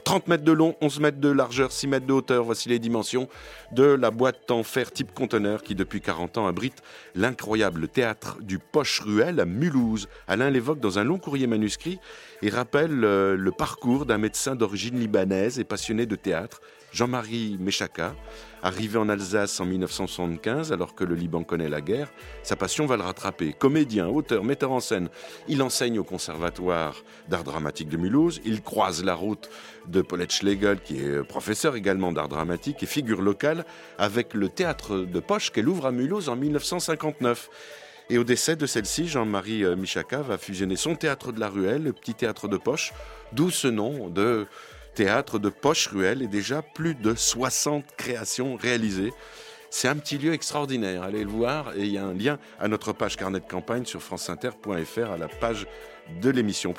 30 mètres de long, 11 mètres de largeur, 6 mètres de hauteur. Voici les dimensions de la boîte en fer type conteneur qui, depuis 40 ans, abrite l'incroyable théâtre du Poche-Ruel à Mulhouse. Alain l'évoque dans un long courrier manuscrit et rappelle le parcours d'un médecin d'origine libanaise et passionné de théâtre, Jean-Marie Méchaka. Arrivé en Alsace en 1975, alors que le Liban connaît la guerre, sa passion va le rattraper. Comédien, auteur, metteur en scène, il enseigne au Conservatoire d'art dramatique de Mulhouse. Il croise la route de Paulette Schlegel, qui est professeur également d'art dramatique et figure locale, avec le théâtre de poche qu'elle ouvre à Mulhouse en 1959. Et au décès de celle-ci, Jean-Marie Michaka va fusionner son théâtre de la Ruelle, le petit théâtre de poche, d'où ce nom de théâtre de Poche-Ruel, et déjà plus de 60 créations réalisées. C'est un petit lieu extraordinaire, allez le voir, et il y a un lien à notre page carnet de campagne sur franceinter.fr à la page de l'émission.